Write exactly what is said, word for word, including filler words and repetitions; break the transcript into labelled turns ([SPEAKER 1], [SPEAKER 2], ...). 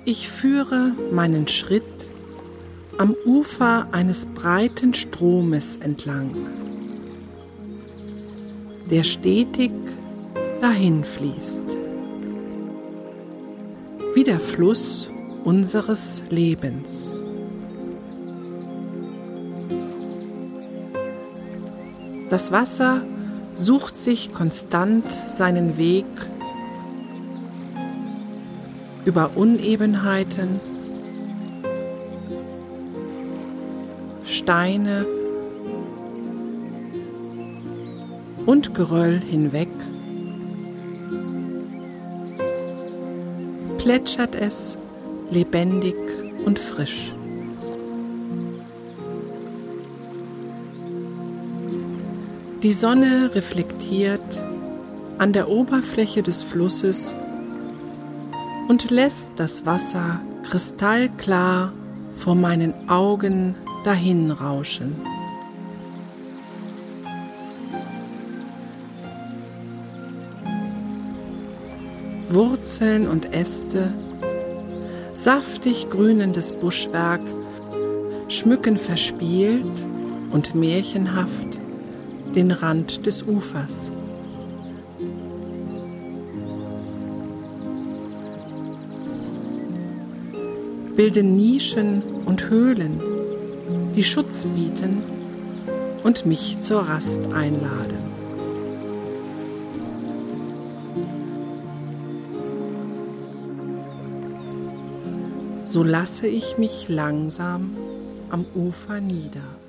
[SPEAKER 1] Ich führe meinen Schritt am Ufer eines breiten Stromes entlang, der stetig dahinfließt, wie der Fluss unseres Lebens. Das Wasser sucht sich konstant seinen Weg über Unebenheiten, Steine und Geröll hinweg, plätschert es lebendig und frisch. Die Sonne reflektiert an der Oberfläche des Flusses und lässt das Wasser kristallklar vor meinen Augen dahinrauschen. Wurzeln und Äste, saftig grünendes Buschwerk schmücken verspielt und märchenhaft den Rand des Ufers. Bilden Nischen und Höhlen, die Schutz bieten und mich zur Rast einladen. So lasse ich mich langsam am Ufer nieder.